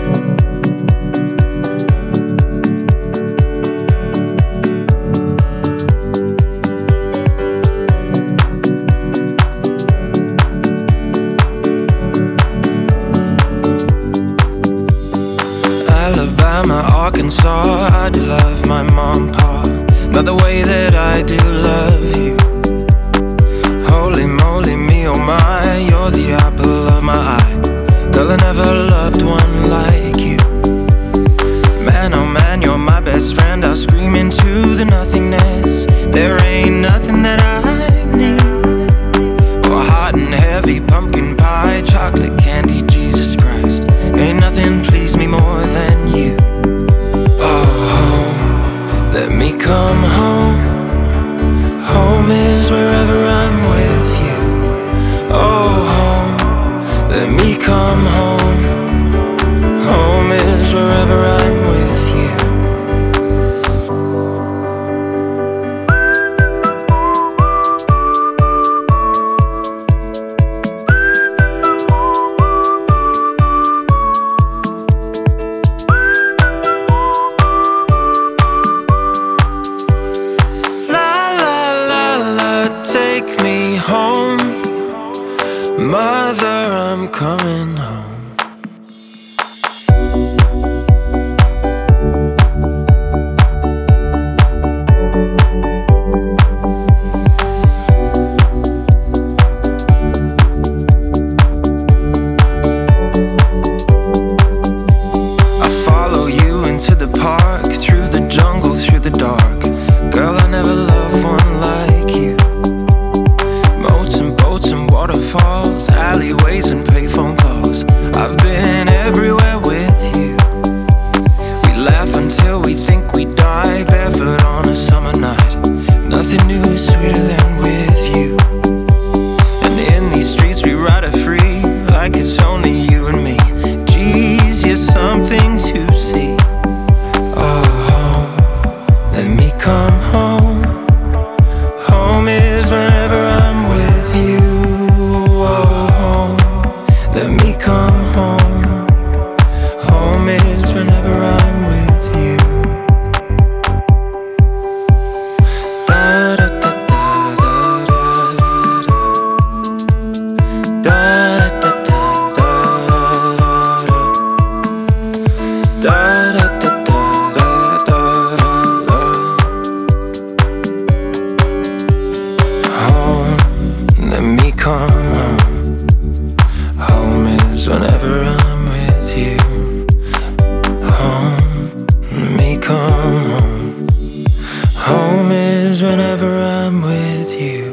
Alabama, Arkansas, I do love my mom, pa, not the way that I do love you. Holy moly, me oh my, you're the apple of my eye. Girl, I never loved one like you. Man, oh man, you're my best friend. I'll scream into the nothingness. There ain't nothing that I need. Oh, hot and heavy pumpkin pie, chocolate candy, Jesus Christ. Ain't nothing please me more than you. Oh, home, let me come home. Home is wherever I'm with you. Oh, home, let me come home. Home is wherever I'm with you. Take me home, Mother, I'm coming home. I follow you into the park, through the jungle, through the dark. Girl, I never loved one like you. Boats and waterfalls, alleyways and payphone calls. I've been everywhere with you. We laugh until we think we die, barefoot on a summer night. Nothing new is sweeter than with you. And in these streets we ride it free, like it's only you and me. Geez, you're something to see. Oh, home, let me come home. Home is whenever I'm with you. Oh, home, let me come home. Home is whenever I'm with you. Da da da da da da da da da da da da. Let me come home. Home is whenever I'm with you. Home, let me come home. Home is whenever I'm with you.